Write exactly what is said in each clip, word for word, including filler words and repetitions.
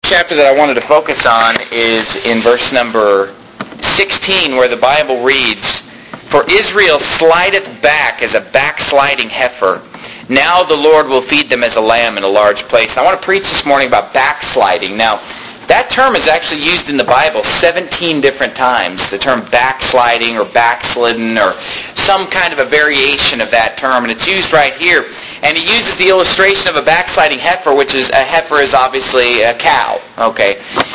chapter that I wanted to focus on is in verse number sixteen, where the Bible reads, "For Israel slideth back as a backsliding heifer. Now the Lord will feed them as a lamb in a large place." I want to preach this morning about backsliding. Now, that term is actually used in the Bible seventeen different times. The term backsliding or backslidden or some kind of a variation of that term. And it's used right here. And he uses the illustration of a backsliding heifer, which is, a heifer is obviously a cow. Okay.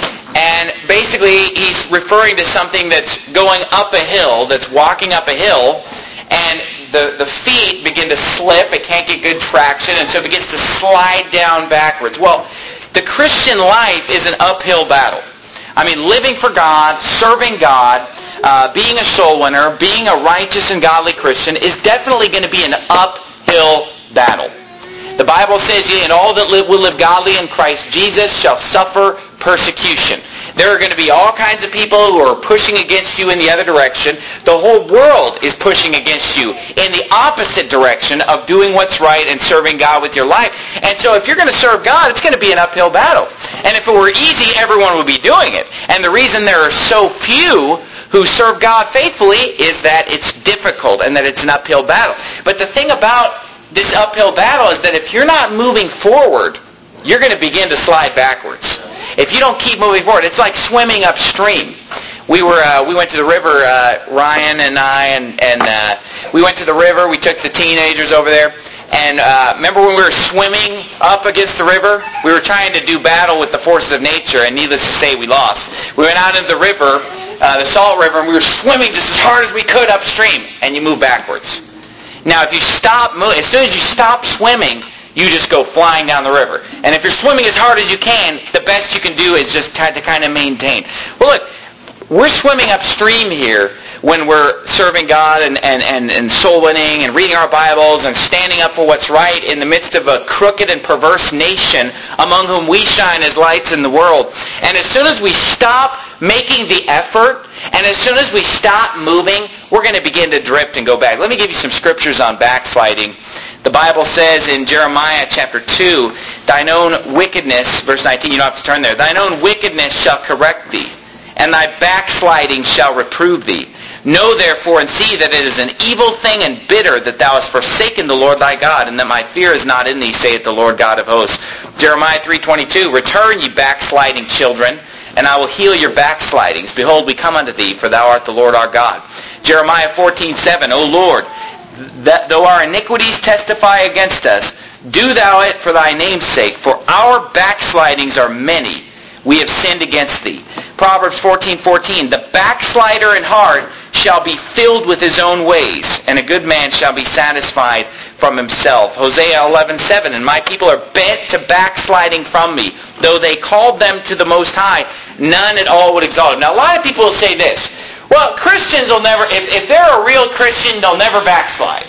And basically he's referring to something that's going up a hill, that's walking up a hill, and the, the feet begin to slip. It can't get good traction, and so it begins to slide down backwards. Well, the Christian life is an uphill battle. I mean, living for God, serving God, uh, being a soul winner, being a righteous and godly Christian is definitely going to be an uphill battle. The Bible says, "Yea, and all that live will live godly in Christ Jesus shall suffer persecution." There are going to be all kinds of people who are pushing against you in the other direction. The whole world is pushing against you in the opposite direction of doing what's right and serving God with your life. And so if you're going to serve God, it's going to be an uphill battle. And if it were easy, everyone would be doing it. And the reason there are so few who serve God faithfully is that it's difficult and that it's an uphill battle. But the thing about this uphill battle is that if you're not moving forward, you're going to begin to slide backwards. If you don't keep moving forward, it's like swimming upstream. We were uh, we went to the river, uh, Ryan and I, and, and uh, we went to the river. We took the teenagers over there. And uh, remember when we were swimming up against the river? We were trying to do battle with the forces of nature, and needless to say, we lost. We went out into the river, uh, the Salt River, and we were swimming just as hard as we could upstream, and you move backwards. Now, if you stop moving, as soon as you stop swimming, you just go flying down the river. And if you're swimming as hard as you can, the best you can do is just try to kind of maintain. Well, look, we're swimming upstream here when we're serving God and, and, and, and soul winning and reading our Bibles and standing up for what's right in the midst of a crooked and perverse nation among whom we shine as lights in the world. And as soon as we stop making the effort and as soon as we stop moving, we're going to begin to drift and go back. Let me give you some scriptures on backsliding. The Bible says in Jeremiah chapter two, "Thine own wickedness," verse nineteen, you don't have to turn there, "thine own wickedness shall correct thee, and thy backsliding shall reprove thee. Know therefore and see that it is an evil thing and bitter that thou hast forsaken the Lord thy God, and that my fear is not in thee, saith the Lord God of hosts." Jeremiah three twenty-two, "Return, ye backsliding children, and I will heal your backslidings. Behold, we come unto thee, for thou art the Lord our God." Jeremiah fourteen seven, "O Lord, that though our iniquities testify against us, do thou it for thy name's sake, for our backslidings are many. We have sinned against thee." Proverbs fourteen fourteen, "The backslider in heart shall be filled with his own ways, and a good man shall be satisfied from himself." Hosea eleven seven, "And my people are bent to backsliding from me. Though they called them to the Most High, none at all would exalt them." Now, a lot of people will say this, well, Christians will never, if, if they're a real Christian, they'll never backslide.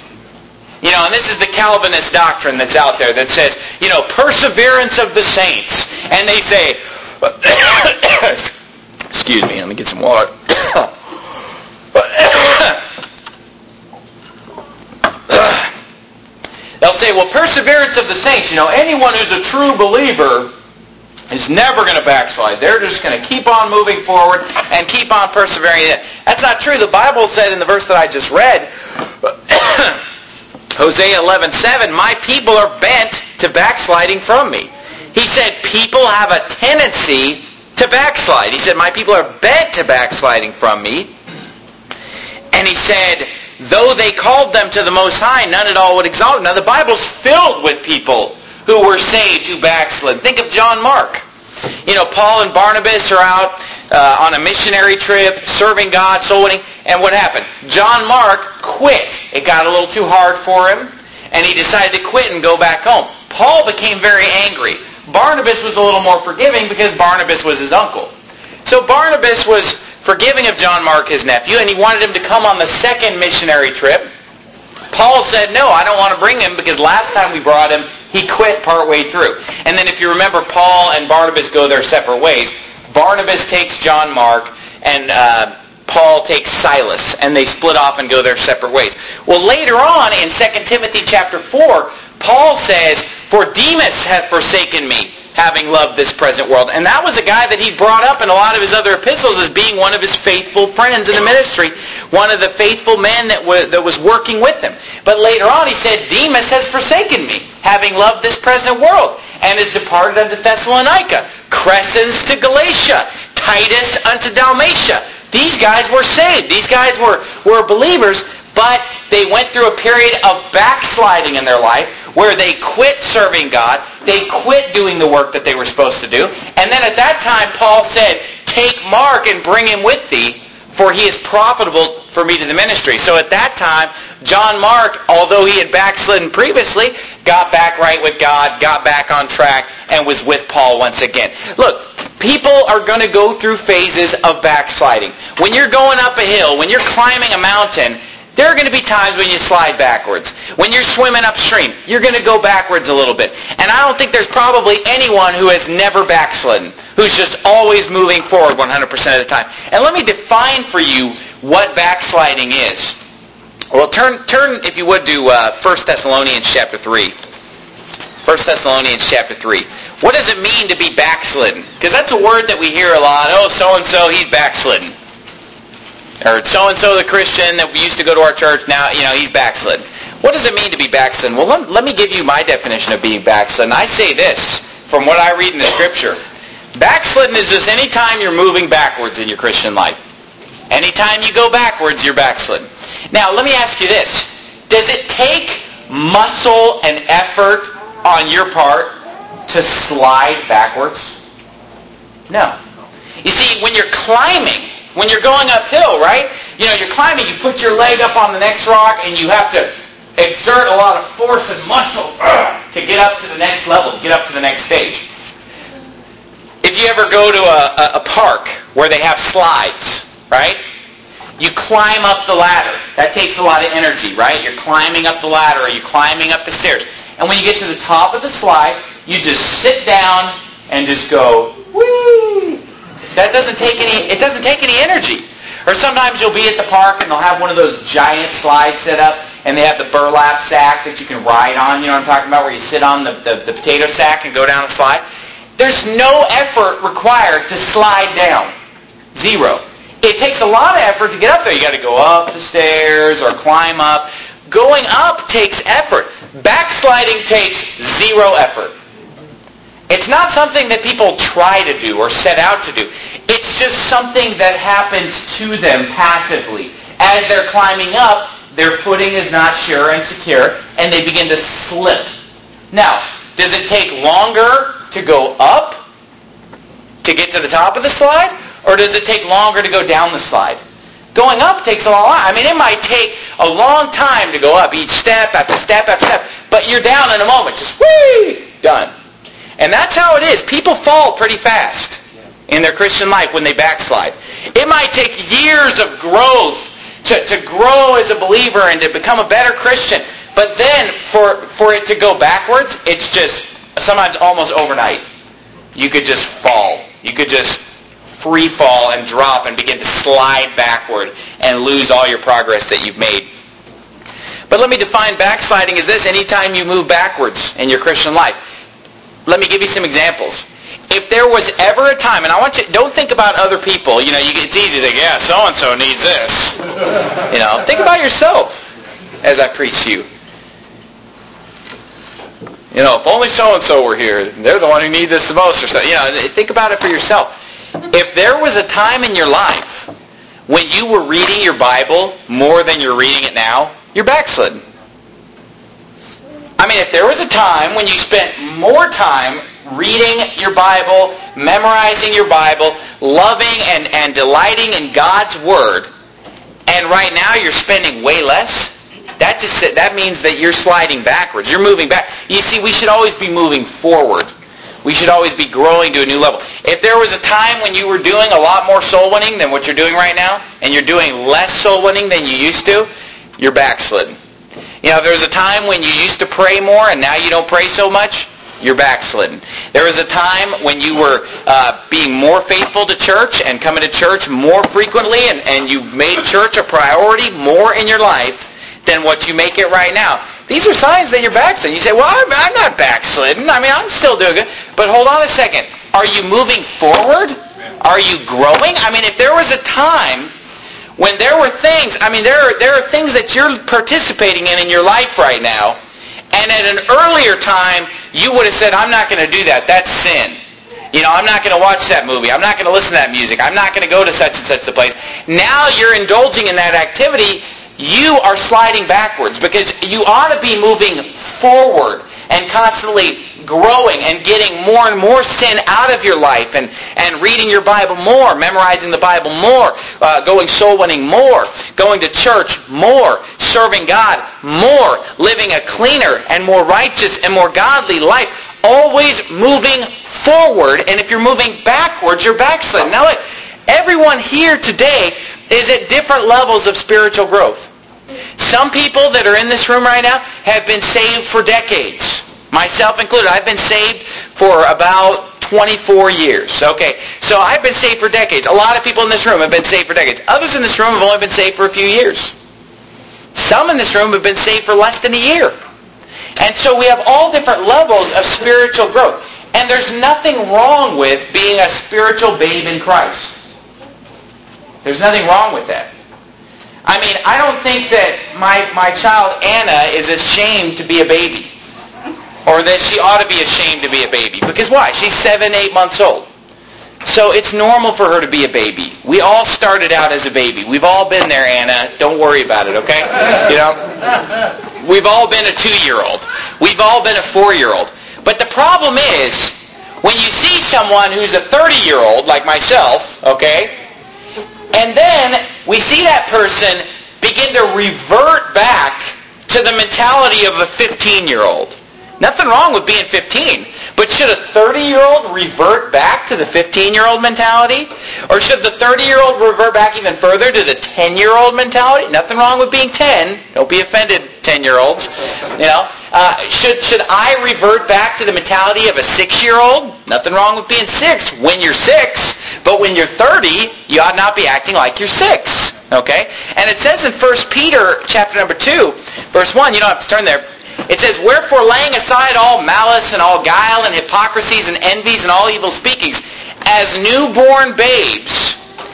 You know, and this is the Calvinist doctrine that's out there that says, you know, perseverance of the saints. And they say, excuse me, let me get some water. They'll say, well, perseverance of the saints, you know, anyone who's a true believer is never going to backslide. They're just going to keep on moving forward and keep on persevering. That's not true. The Bible said in the verse that I just read, Hosea eleven seven, "My people are bent to backsliding from me." He said people have a tendency to backslide. He said, "My people are bent to backsliding from me." And he said, "Though they called them to the Most High, none at all would exalt them." Now the Bible's filled with people who were saved who backslid. Think of John Mark. You know, Paul and Barnabas are out uh, on a missionary trip, serving God, soul winning, and what happened? John Mark quit. It got a little too hard for him, and he decided to quit and go back home. Paul became very angry. Barnabas was a little more forgiving because Barnabas was his uncle. So Barnabas was forgiving of John Mark, his nephew, and he wanted him to come on the second missionary trip. Paul said, "No, I don't want to bring him because last time we brought him, he quit partway through." And then if you remember, Paul and Barnabas go their separate ways. Barnabas takes John Mark, and uh, Paul takes Silas, and they split off and go their separate ways. Well, later on in Second Timothy chapter four, Paul says, "For Demas hath forsaken me, having loved this present world. And that was a guy that he brought up in a lot of his other epistles as being one of his faithful friends in the ministry, one of the faithful men that was, that was working with him. But later on he said, Demas has forsaken me, having loved this present world, and is departed unto Thessalonica, Crescens to Galatia, Titus unto Dalmatia. These guys were saved. These guys were, were believers, but they went through a period of backsliding in their life where they quit serving God. They quit doing the work that they were supposed to do. And then at that time, Paul said, take Mark and bring him with thee, for he is profitable for me to the ministry. So at that time, John Mark, although he had backslidden previously, got back right with God, got back on track, and was with Paul once again. Look, people are going to go through phases of backsliding. When you're going up a hill, when you're climbing a mountain, there are going to be times when you slide backwards. When you're swimming upstream, you're going to go backwards a little bit. And I don't think there's probably anyone who has never backslidden, who's just always moving forward one hundred percent of the time. And let me define for you what backsliding is. Well, turn, turn if you would, to uh, First Thessalonians chapter three. First Thessalonians chapter three. What does it mean to be backslidden? Because that's a word that we hear a lot. Oh, so-and-so, he's backslidden. Or so-and-so, the Christian that we used to go to our church, now, you know, he's backslidden. What does it mean to be backslidden? Well, let, let me give you my definition of being backslidden. I say this from what I read in the Scripture. Backslidden is just any time you're moving backwards in your Christian life. Anytime you go backwards, you're backslidden. Now, let me ask you this. Does it take muscle and effort on your part to slide backwards? No. You see, when you're climbing, when you're going uphill, right? You know, you're climbing, you put your leg up on the next rock, and you have to exert a lot of force and muscle uh, to get up to the next level, to get up to the next stage. If you ever go to a, a, a park where they have slides, right? You climb up the ladder. That takes a lot of energy, right? You're climbing up the ladder, or you're climbing up the stairs. And when you get to the top of the slide, you just sit down and just go, whee! That doesn't take any, it doesn't take any energy. Or sometimes you'll be at the park and they'll have one of those giant slides set up, and they have the burlap sack that you can ride on, you know what I'm talking about, where you sit on the, the, the potato sack and go down a slide. There's no effort required to slide down. Zero. It takes a lot of effort to get up there. You got to go up the stairs or climb up. Going up takes effort. Backsliding takes zero effort. It's not something that people try to do or set out to do. It's just something that happens to them passively. As they're climbing up, their footing is not sure and secure, and they begin to slip. Now, does it take longer to go up to get to the top of the slide, or does it take longer to go down the slide? Going up takes a long time. I mean, it might take a long time to go up, each step after step after step, but you're down in a moment. Just whee! Done. And that's how it is. People fall pretty fast in their Christian life when they backslide. It might take years of growth to, to grow as a believer and to become a better Christian. But then for, for it to go backwards, it's just sometimes almost overnight. You could just fall. You could just free fall and drop and begin to slide backward and lose all your progress that you've made. But let me define backsliding as this: anytime you move backwards in your Christian life. Let me give you some examples. If there was ever a time, and I want you, don't think about other people. You know, you, it's easy to think, yeah, so-and-so needs this. You know, think about yourself as I preach to you. You know, if only so-and-so were here, they're the one who needs this the most or so. You know, think about it for yourself. If there was a time in your life when you were reading your Bible more than you're reading it now, you're backslidden. I mean, if there was a time when you spent more time reading your Bible, memorizing your Bible, loving and, and delighting in God's Word, and right now you're spending way less, that just that means that you're sliding backwards. You're moving back. You see, we should always be moving forward. We should always be growing to a new level. If there was a time when you were doing a lot more soul winning than what you're doing right now, and you're doing less soul winning than you used to, you're backslidden. You know, if there was a time when you used to pray more and now you don't pray so much, you're backslidden. There was a time when you were uh, being more faithful to church and coming to church more frequently, and, and you made church a priority more in your life than what you make it right now. These are signs that you're backsliding. You say, well, I'm, I'm not backslidden. I mean, I'm still doing good. But hold on a second. Are you moving forward? Are you growing? I mean, if there was a time when there were things, I mean, there are, there are things that you're participating in in your life right now, and at an earlier time, you would have said, I'm not going to do that. That's sin. You know, I'm not going to watch that movie. I'm not going to listen to that music. I'm not going to go to such and such a place. Now you're indulging in that activity. You are sliding backwards because you ought to be moving forward and constantly growing and getting more and more sin out of your life and, and reading your Bible more, memorizing the Bible more, uh, going soul winning more, going to church more, serving God more, living a cleaner and more righteous and more godly life, always moving forward. And if you're moving backwards, you're backsliding. Now look, everyone here today is at different levels of spiritual growth. Some people that are in this room right now have been saved for decades. Myself included. I've been saved for about twenty-four years. Okay, so I've been saved for decades. A lot of people in this room have been saved for decades. Others in this room have only been saved for a few years. Some in this room have been saved for less than a year. And so we have all different levels of spiritual growth. And there's nothing wrong with being a spiritual babe in Christ. There's nothing wrong with that. I mean, I don't think that my, my child Anna is ashamed to be a baby. Or that she ought to be ashamed to be a baby. Because why? She's seven, eight months old. So it's normal for her to be a baby. We all started out as a baby. We've all been there, Anna. Don't worry about it, okay? You know? We've all been a two-year-old. We've all been a four-year-old. But the problem is, when you see someone who's a thirty-year-old, like myself, okay, and then we see that person begin to revert back to the mentality of a fifteen-year-old. Nothing wrong with being fifteen. But should a thirty-year-old revert back to the fifteen-year-old mentality? Or should the thirty-year-old revert back even further to the ten-year-old mentality? Nothing wrong with being ten. Don't be offended, ten-year-olds. You know, uh, should should I revert back to the mentality of a six-year-old? Nothing wrong with being six when you're six. But when you're thirty, you ought not be acting like you're six. Okay? And it says in First Peter chapter number two, verse one, you don't have to turn there. It says, wherefore laying aside all malice and all guile and hypocrisies and envies and all evil speakings, as newborn babes,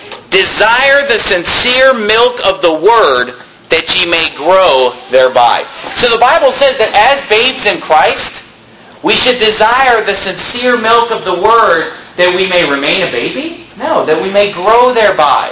desire the sincere milk of the word that ye may grow thereby. So the Bible says that as babes in Christ, we should desire the sincere milk of the word that we may remain a baby? No, that we may grow thereby.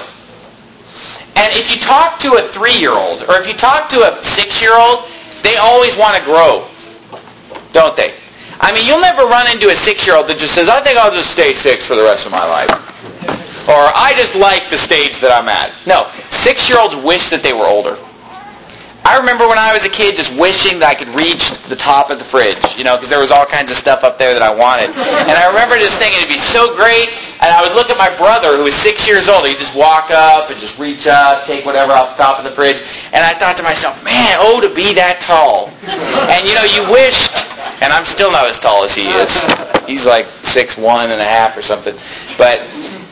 And if you talk to a three-year-old, or if you talk to a six-year-old, they always want to grow, don't they? I mean, you'll never run into a six-year-old that just says, I think I'll just stay six for the rest of my life. Or, I just like the stage that I'm at. No, six-year-olds wish that they were older. I remember when I was a kid just wishing that I could reach the top of the fridge, you know, because there was all kinds of stuff up there that I wanted. And I remember just thinking it'd be so great, and I would look at my brother who was six years old. He'd just walk up and just reach up, take whatever off the top of the fridge. And I thought to myself, man, oh, to be that tall. And, you know, you wished, and I'm still not as tall as he is. He's like six one and a half or something. But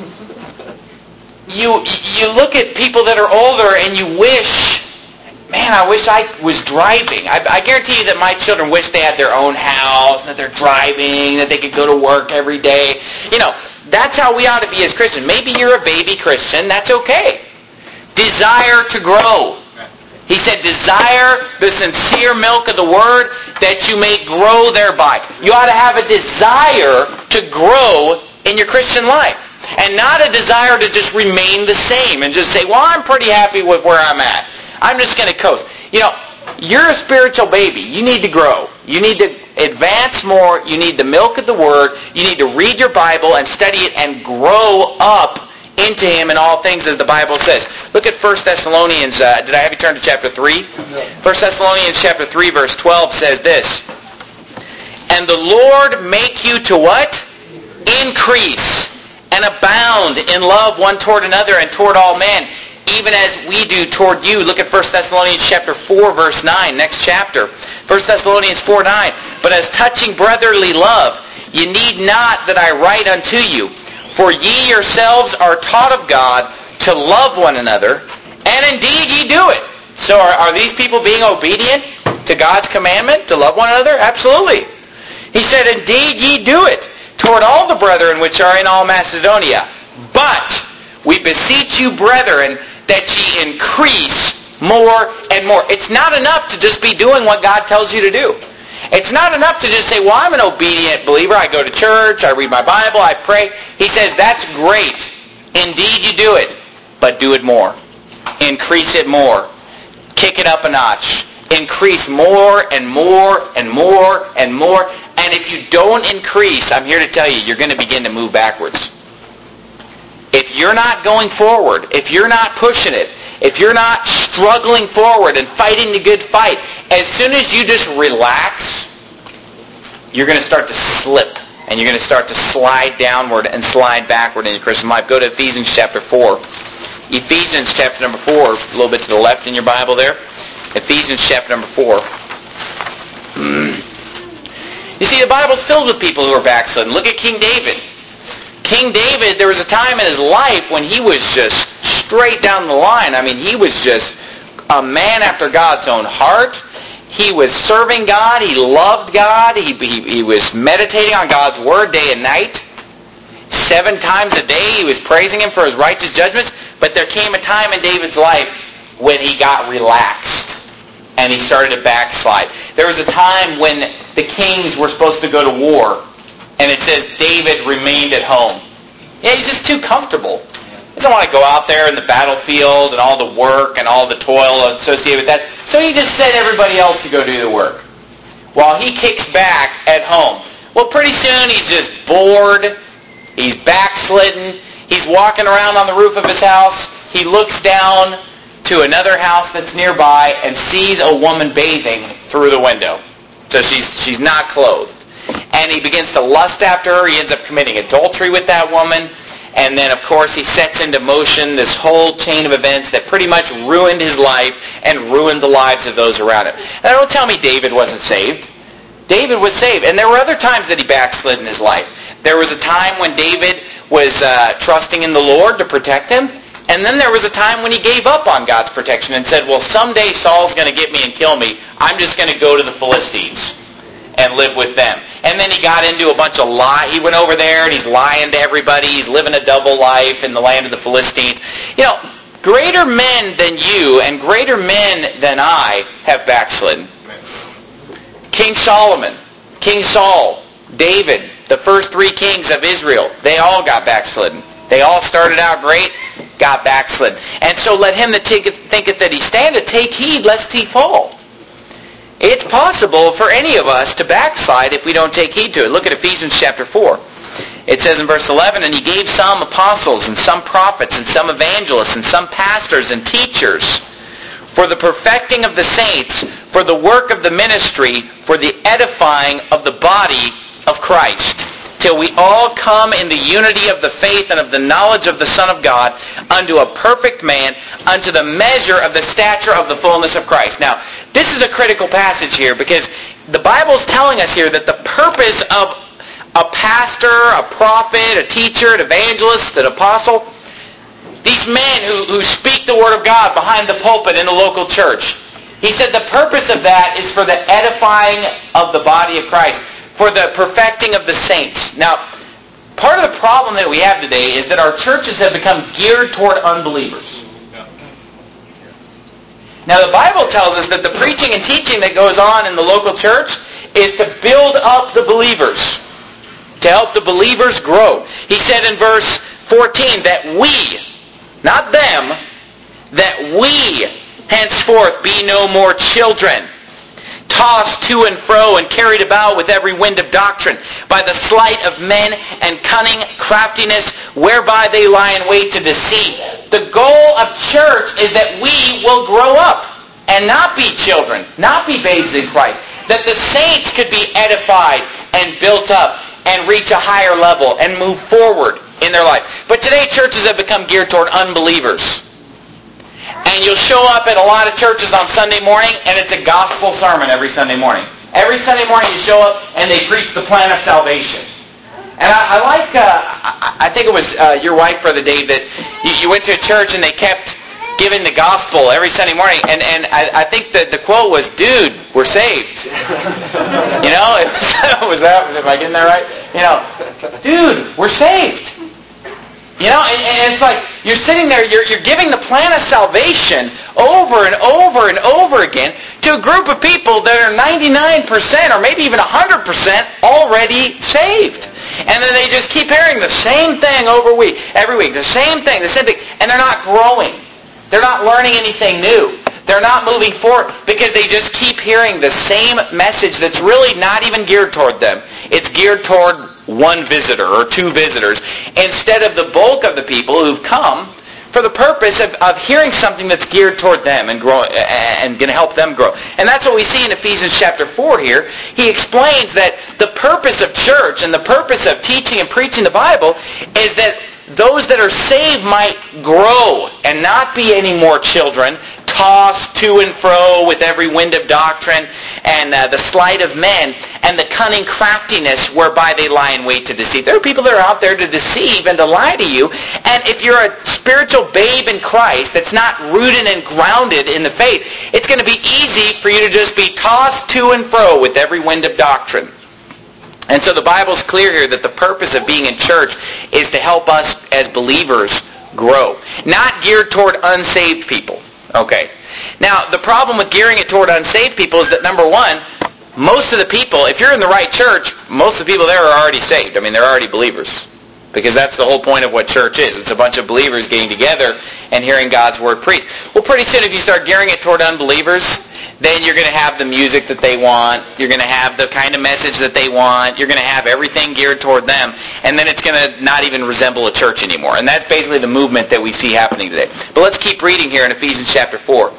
you you look at people that are older and you wish, man, I wish I was driving. I, I guarantee you that my children wish they had their own house, that they're driving, that they could go to work every day. You know, that's how we ought to be as Christians. Maybe you're a baby Christian. That's okay. Desire to grow. He said, desire the sincere milk of the word that you may grow thereby. You ought to have a desire to grow in your Christian life. And not a desire to just remain the same and just say, well, I'm pretty happy with where I'm at. I'm just going to coast. You know, you're a spiritual baby. You need to grow. You need to advance more. You need the milk of the Word. You need to read your Bible and study it and grow up into Him in all things, as the Bible says. Look at First Thessalonians. Uh, did I have you turn to chapter three? No. First Thessalonians chapter three, verse twelve says this. And the Lord make you to what? Increase and abound in love one toward another and toward all men, even as we do toward you. Look at First Thessalonians chapter four, verse nine, next chapter. First Thessalonians four, nine. But as touching brotherly love, ye need not that I write unto you, for ye yourselves are taught of God to love one another, and indeed ye do it. So are, are these people being obedient to God's commandment to love one another? Absolutely. He said, indeed ye do it toward all the brethren which are in all Macedonia. But we beseech you, brethren, that ye increase more and more. It's not enough to just be doing what God tells you to do. It's not enough to just say, well, I'm an obedient believer. I go to church. I read my Bible. I pray. He says, that's great. Indeed, you do it. But do it more. Increase it more. Kick it up a notch. Increase more and more and more and more. And if you don't increase, I'm here to tell you, you're going to begin to move backwards. If you're not going forward, if you're not pushing it, if you're not struggling forward and fighting the good fight, as soon as you just relax, you're going to start to slip and you're going to start to slide downward and slide backward in your Christian life. Go to Ephesians chapter four. Ephesians chapter number four, a little bit to the left in your Bible there. Ephesians chapter number four. You see, the Bible's filled with people who are backslidden. Look at King David. King David, there was a time in his life when he was just straight down the line. I mean, he was just a man after God's own heart. He was serving God. He loved God. He, he, he was meditating on God's Word day and night. Seven times a day he was praising Him for His righteous judgments. But there came a time in David's life when he got relaxed and he started to backslide. There was a time when the kings were supposed to go to war, and it says David remained at home. Yeah, he's just too comfortable. He doesn't want to go out there in the battlefield and all the work and all the toil associated with that. So he just sent everybody else to go do the work while he kicks back at home. Well, pretty soon he's just bored. He's backslidden. He's walking around on the roof of his house. He looks down to another house that's nearby and sees a woman bathing through the window. So she's she's not clothed. And he begins to lust after her. He ends up committing adultery with that woman. And then, of course, he sets into motion this whole chain of events that pretty much ruined his life and ruined the lives of those around him. Now, don't tell me David wasn't saved. David was saved. And there were other times that he backslid in his life. There was a time when David was uh, trusting in the Lord to protect him. And then there was a time when he gave up on God's protection and said, well, someday Saul's going to get me and kill me. I'm just going to go to the Philistines and live with them. And then he got into a bunch of lies. He went over there and he's lying to everybody. He's living a double life in the land of the Philistines. You know, greater men than you and greater men than I have backslidden. King Solomon, King Saul, David, the first three kings of Israel, they all got backslidden. They all started out great, got backslidden. And so let him that thinketh that he standeth take heed lest he fall. It's possible for any of us to backslide if we don't take heed to it. Look at Ephesians chapter four. It says in verse eleven, and he gave some apostles and some prophets and some evangelists and some pastors and teachers for the perfecting of the saints, for the work of the ministry, for the edifying of the body of Christ, till we all come in the unity of the faith and of the knowledge of the Son of God, unto a perfect man, unto the measure of the stature of the fullness of Christ. Now, this is a critical passage here because the Bible is telling us here that the purpose of a pastor, a prophet, a teacher, an evangelist, an apostle, these men who, who speak the Word of God behind the pulpit in a local church, he said the purpose of that is for the edifying of the body of Christ, for the perfecting of the saints. Now, part of the problem that we have today is that our churches have become geared toward unbelievers. Now, the Bible tells us that the preaching and teaching that goes on in the local church is to build up the believers, to help the believers grow. He said in verse fourteen that we, not them, that we henceforth be no more children, tossed to and fro and carried about with every wind of doctrine, by the sleight of men and cunning craftiness, whereby they lie in wait to deceive. The goal of church is that we will grow up and not be children, not be babes in Christ. That the saints could be edified and built up and reach a higher level and move forward in their life. But today churches have become geared toward unbelievers. And you'll show up at a lot of churches on Sunday morning, and it's a gospel sermon every Sunday morning. Every Sunday morning you show up, and they preach the plan of salvation. And I, I like, uh, I, I think it was uh, your wife, Brother Dave, that you, you went to a church, and they kept giving the gospel every Sunday morning, and, and I, I think that the quote was, "Dude, we're saved." You know, it was, was that, am I getting that right? You know, dude, we're saved. You know, and, and it's like you're sitting there, you're, you're giving the plan of salvation over and over and over again to a group of people that are ninety-nine percent or maybe even one hundred percent already saved. And then they just keep hearing the same thing over week, every week, the same thing, the same thing, and they're not growing. They're not learning anything new. They're not moving forward because they just keep hearing the same message that's really not even geared toward them. It's geared toward one visitor or two visitors instead of the bulk of the people who've come for the purpose of, of hearing something that's geared toward them and grow, and going to help them grow. And that's what we see in Ephesians chapter four here. He explains that the purpose of church and the purpose of teaching and preaching the Bible is that those that are saved might grow and not be any more children, tossed to and fro with every wind of doctrine and uh, the sleight of men and the cunning craftiness whereby they lie in wait to deceive. There are people that are out there to deceive and to lie to you. And if you're a spiritual babe in Christ that's not rooted and grounded in the faith, it's going to be easy for you to just be tossed to and fro with every wind of doctrine. And so the Bible's clear here that the purpose of being in church is to help us as believers grow. Not geared toward unsaved people. Okay. Now, the problem with gearing it toward unsaved people is that, number one, most of the people, if you're in the right church, most of the people there are already saved. I mean, they're already believers. Because that's the whole point of what church is. It's a bunch of believers getting together and hearing God's Word preached. Well, pretty soon if you start gearing it toward unbelievers, then you're going to have the music that they want. You're going to have the kind of message that they want. You're going to have everything geared toward them. And then it's going to not even resemble a church anymore. And that's basically the movement that we see happening today. But let's keep reading here in Ephesians chapter four.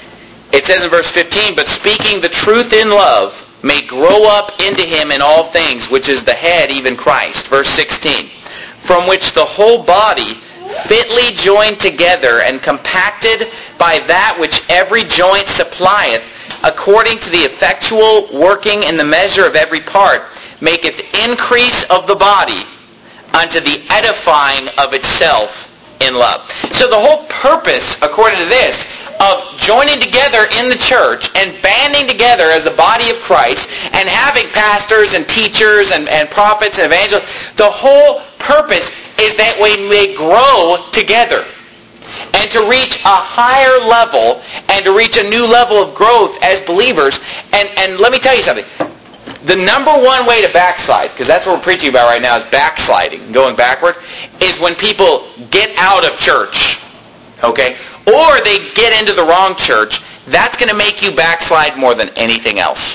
It says in verse fifteen, "But speaking the truth in love may grow up into him in all things, which is the head, even Christ." Verse sixteen, "From which the whole body, fitly joined together and compacted by that which every joint supplieth, according to the effectual working in the measure of every part, maketh increase of the body unto the edifying of itself in love." So the whole purpose, according to this, of joining together in the church and banding together as the body of Christ and having pastors and teachers and, and prophets and evangelists, the whole purpose is that we may grow together and to reach a higher level and to reach a new level of growth as believers. And, and let me tell you something. The number one way to backslide, because that's what we're preaching about right now, is backsliding, going backward, is when people get out of church, okay? Or they get into the wrong church. That's going to make you backslide more than anything else.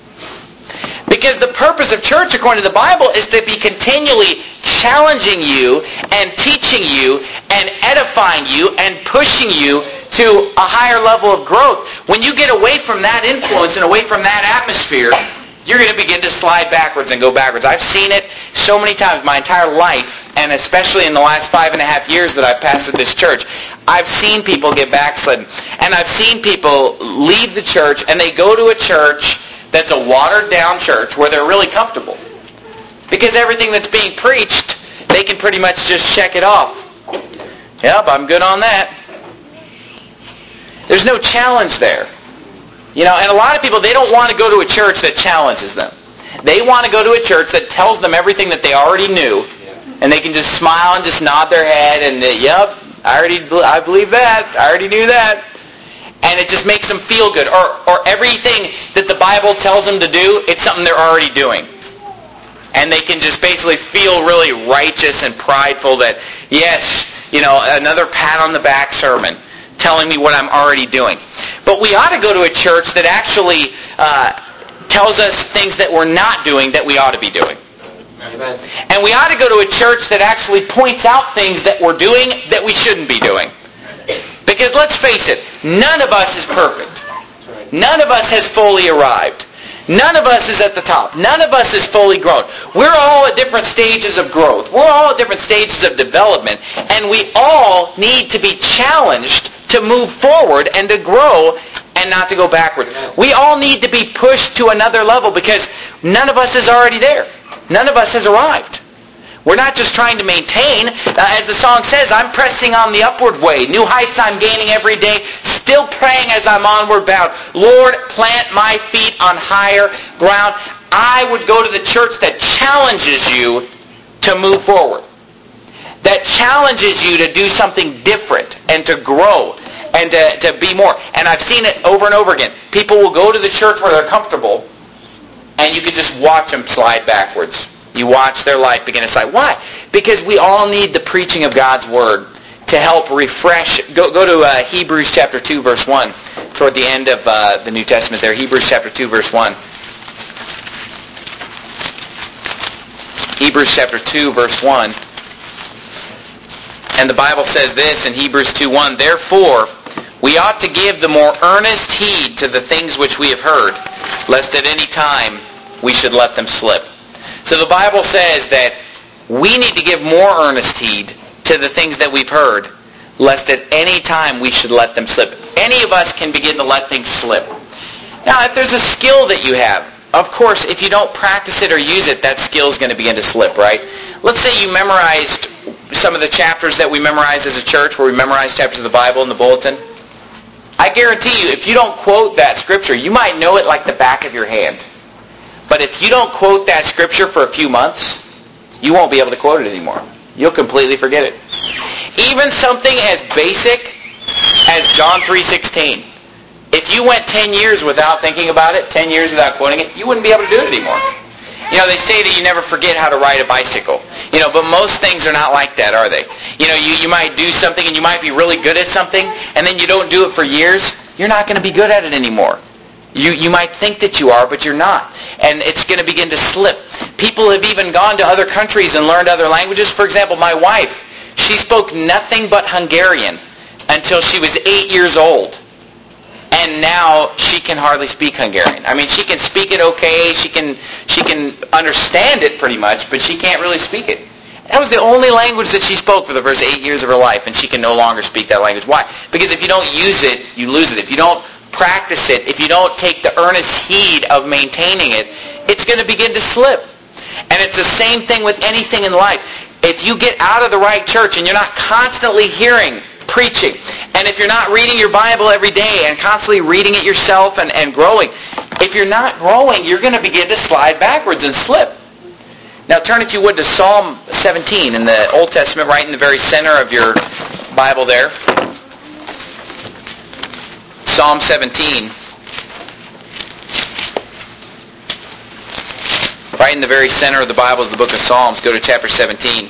Because the purpose of church, according to the Bible, is to be continually challenging you and teaching you and edifying you and pushing you to a higher level of growth. When you get away from that influence and away from that atmosphere, you're going to begin to slide backwards and go backwards. I've seen it so many times my entire life, and especially in the last five and a half years that I've pastored this church. I've seen people get backslidden. And I've seen people leave the church and they go to a church that's a watered-down church where they're really comfortable. Because everything that's being preached, they can pretty much just check it off. Yep, I'm good on that. There's no challenge there. You know, and a lot of people, they don't want to go to a church that challenges them. They want to go to a church that tells them everything that they already knew, and they can just smile and just nod their head and, they, yep, I already, I believe that. I already knew that. And it just makes them feel good. Or, or everything that the Bible tells them to do, it's something they're already doing. And they can just basically feel really righteous and prideful that, yes, you know, another pat on the back sermon telling me what I'm already doing. But we ought to go to a church that actually uh, tells us things that we're not doing that we ought to be doing. Amen. And we ought to go to a church that actually points out things that we're doing that we shouldn't be doing. Because let's face it, none of us is perfect. None of us has fully arrived. None of us is at the top. None of us is fully grown. We're all at different stages of growth. We're all at different stages of development. And we all need to be challenged to move forward and to grow and not to go backward. We all need to be pushed to another level because none of us is already there. None of us has arrived. We're not just trying to maintain. Uh, as the song says, I'm pressing on the upward way. New heights I'm gaining every day. Still praying as I'm onward bound. Lord, plant my feet on higher ground. I would go to the church that challenges you to move forward. That challenges you to do something different and to grow and to, to be more. And I've seen it over and over again. People will go to the church where they're comfortable and you can just watch them slide backwards. You watch their life begin to slide. Why? Because we all need the preaching of God's Word to help refresh. Go, go to uh, Hebrews chapter two, verse one, toward the end of uh, the New Testament there. Hebrews chapter two, verse one. Hebrews chapter two, verse one. And the Bible says this in Hebrews two one, therefore, we ought to give the more earnest heed to the things which we have heard, lest at any time we should let them slip. So the Bible says that we need to give more earnest heed to the things that we've heard, lest at any time we should let them slip. Any of us can begin to let things slip. Now, if there's a skill that you have, of course, if you don't practice it or use it, that skill is going to begin to slip, right? Let's say you memorized some of the chapters that we memorized as a church, where we memorized chapters of the Bible in the bulletin. I guarantee you, if you don't quote that scripture, you might know it like the back of your hand. But if you don't quote that scripture for a few months, you won't be able to quote it anymore. You'll completely forget it. Even something as basic as John three sixteen. If you went ten years without thinking about it, ten years without quoting it, you wouldn't be able to do it anymore. You know, they say that you never forget how to ride a bicycle. You know, but most things are not like that, are they? You know, you, you might do something and you might be really good at something, and then you don't do it for years, you're not going to be good at it anymore. You you might think that you are, but you're not. And it's going to begin to slip. People have even gone to other countries and learned other languages. For example, my wife, she spoke nothing but Hungarian until she was eight years old. And now she can hardly speak Hungarian. I mean, she can speak it okay. She can she can understand it pretty much, but she can't really speak it. That was the only language that she spoke for the first eight years of her life, and she can no longer speak that language. Why? Because if you don't use it, you lose it. If you don't practice it, if you don't take the earnest heed of maintaining it, it's going to begin to slip. And it's the same thing with anything in life. If you get out of the right church and you're not constantly hearing preaching, and if you're not reading your Bible every day and constantly reading it yourself and, and growing, if you're not growing, you're going to begin to slide backwards and slip. Now turn, if you would, to Psalm seventeen in the Old Testament, right in the very center of your Bible there. Psalm seventeen. Right in the very center of the Bible is the book of Psalms. Go to chapter seventeen.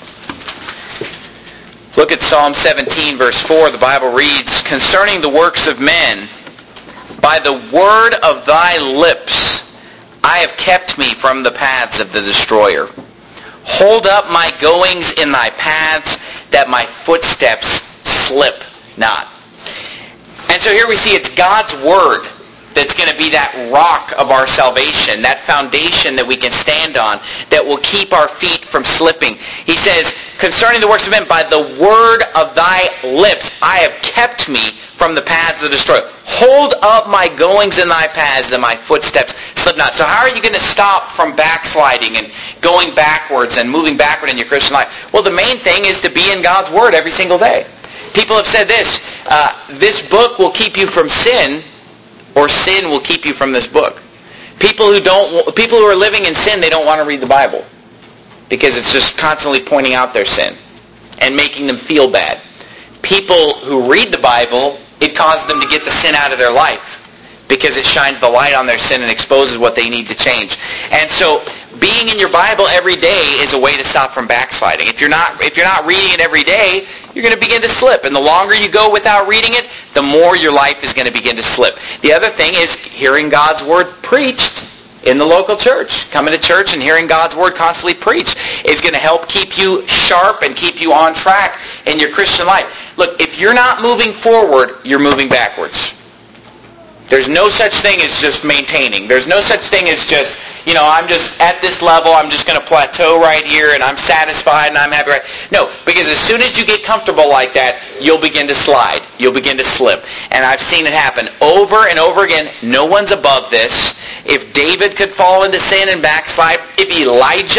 Look at Psalm seventeen, verse four. The Bible reads, concerning the works of men, by the word of thy lips I have kept me from the paths of the destroyer. Hold up my goings in thy paths, that my footsteps slip not. And so here we see it's God's word that's going to be that rock of our salvation, that foundation that we can stand on, that will keep our feet from slipping. He says, concerning the works of men, by the word of thy lips I have kept me from the paths of the destroyer. Hold up my goings in thy paths, that my footsteps slip not. So how are you going to stop from backsliding and going backwards and moving backward in your Christian life? Well, the main thing is to be in God's word every single day. People have said this, uh, this book will keep you from sin, or sin will keep you from this book. People who don't, people who are living in sin, they don't want to read the Bible because it's just constantly pointing out their sin and making them feel bad. People who read the Bible, it causes them to get the sin out of their life because it shines the light on their sin and exposes what they need to change. And so being in your Bible every day is a way to stop from backsliding. If you're not if you're not reading it every day, you're going to begin to slip. And the longer you go without reading it, the more your life is going to begin to slip. The other thing is hearing God's word preached in the local church. Coming to church and hearing God's word constantly preached is going to help keep you sharp and keep you on track in your Christian life. Look, if you're not moving forward, you're moving backwards. There's no such thing as just maintaining. There's no such thing as just, you know, I'm just at this level, I'm just going to plateau right here, and I'm satisfied, and I'm happy right. No, because as soon as you get comfortable like that, you'll begin to slide. You'll begin to slip. And I've seen it happen over and over again. No one's above this. If David could fall into sin and backslide, if Elijah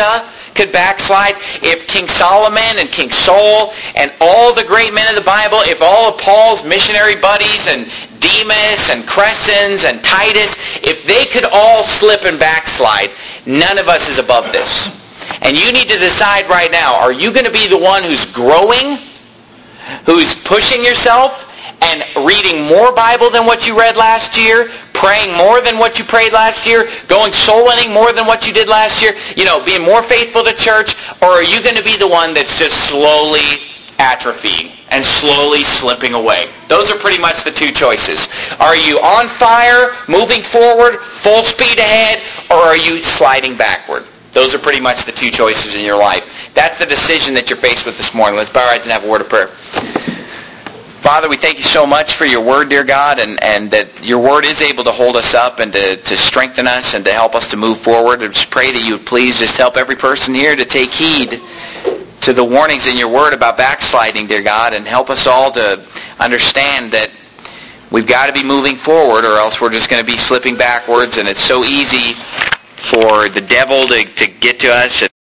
could backslide, if King Solomon and King Saul and all the great men of the Bible, if all of Paul's missionary buddies and Demas and Crescens and Titus, if they could all slip and backslide, none of us is above this. And you need to decide right now, are you going to be the one who's growing, who's pushing yourself, and reading more Bible than what you read last year, praying more than what you prayed last year, going soul winning more than what you did last year, you know, being more faithful to church, or are you going to be the one that's just slowly atrophying and slowly slipping away? Those are pretty much the two choices. Are you on fire, moving forward, full speed ahead, or are you sliding backward? Those are pretty much the two choices in your life. That's the decision that you're faced with this morning. Let's bow our heads and have a word of prayer. Father, we thank you so much for your word, dear God, and, and that your word is able to hold us up and to, to strengthen us and to help us to move forward. I just pray that you would please just help every person here to take heed to the warnings in your word about backsliding, dear God, and help us all to understand that we've got to be moving forward or else we're just going to be slipping backwards, and it's so easy for the devil to, to get to us.